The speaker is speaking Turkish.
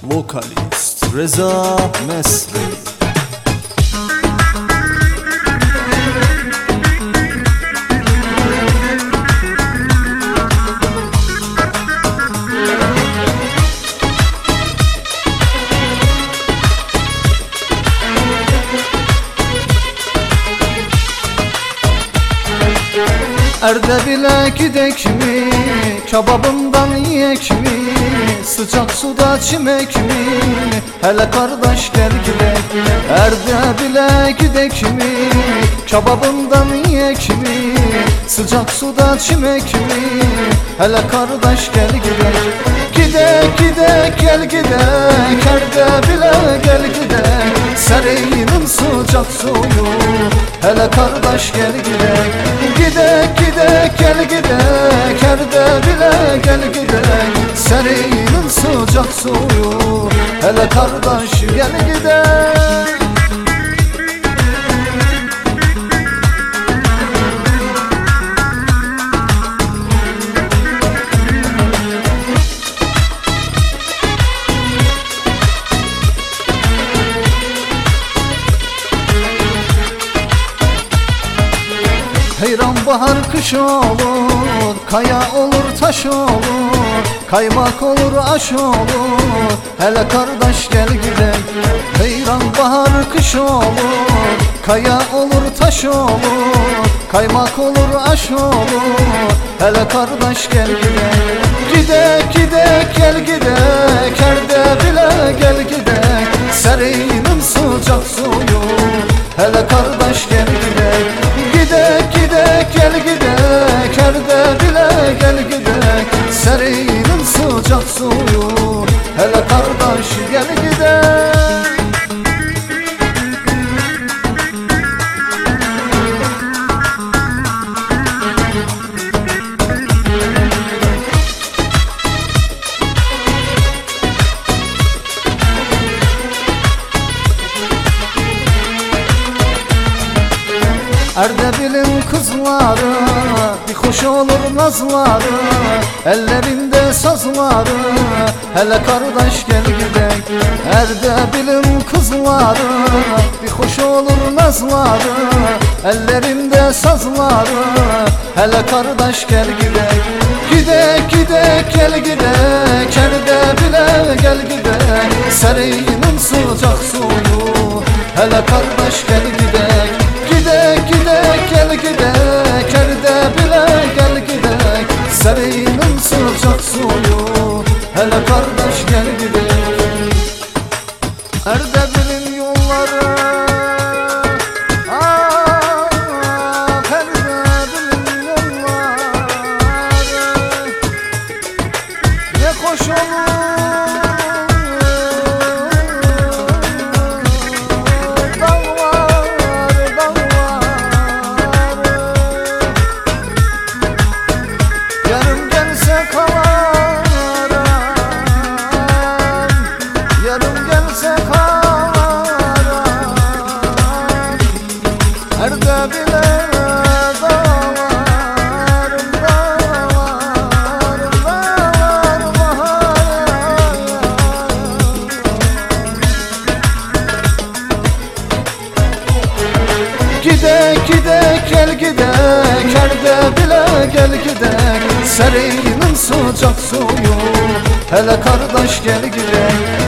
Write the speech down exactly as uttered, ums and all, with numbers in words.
Vokalist Reza Mesri. Erdebil'e gidek mi, kebabından yiyek mi, sıcak suda çimek mi, hele kardeş gel gidek. Erdebil'e gidek mi, kebabından yiyek mi, sıcak suda çimek mi, hele kardeş gel gidek. Gidek gidek gel gidek, Erdebil'e gel gidek, Sereyinin sıcak suyu, hele kardeş gel gidek. Gidek gidek gel gidek, Erdebil'e gel gidek, Sereyinin sıcak suyu, hele kardeş gel gidek. Heyran bahar kış olur, kaya olur taş olur, kaymak olur aş olur, hele kardeş gel gidek. Heyran bahar kış olur, kaya olur taş olur, kaymak olur aş olur, hele kardeş gel gidek. Gidek gidek gel gidek, Erdebil'e gel gidek, Sereyinin sıcak suyu, hele kardeş gel gidek. Gidek gidek gel gidek, Erdebil'e gel gidek, Sereyinin sıcak suyu, hele kardeş gel gidek. Erdebil'in kızları bir hoş olur nazları, ellerinde sazları, hele kardeş gel gidek. Erdebil'in kızları bir hoş olur nazları, ellerinde sazları, hele kardeş gel gidek. Gidek gidek gel gidek, Erdebil'e gel gidek, Sereyinin sıcak suyu, hele kardeş gel gidek. Gidek gidek gel gidek, Erdebil'e gel gidek, Sereyinin sıcak suyu, hele kardeş gel gidek. Erdebil'in yolları, ah Erdebil'in yolları, ne hoş olur. Gidek gidek gel gidek, Erdebil'e gel gidek, Sereyinin sıcak suyu, hele kardeş gel gidek.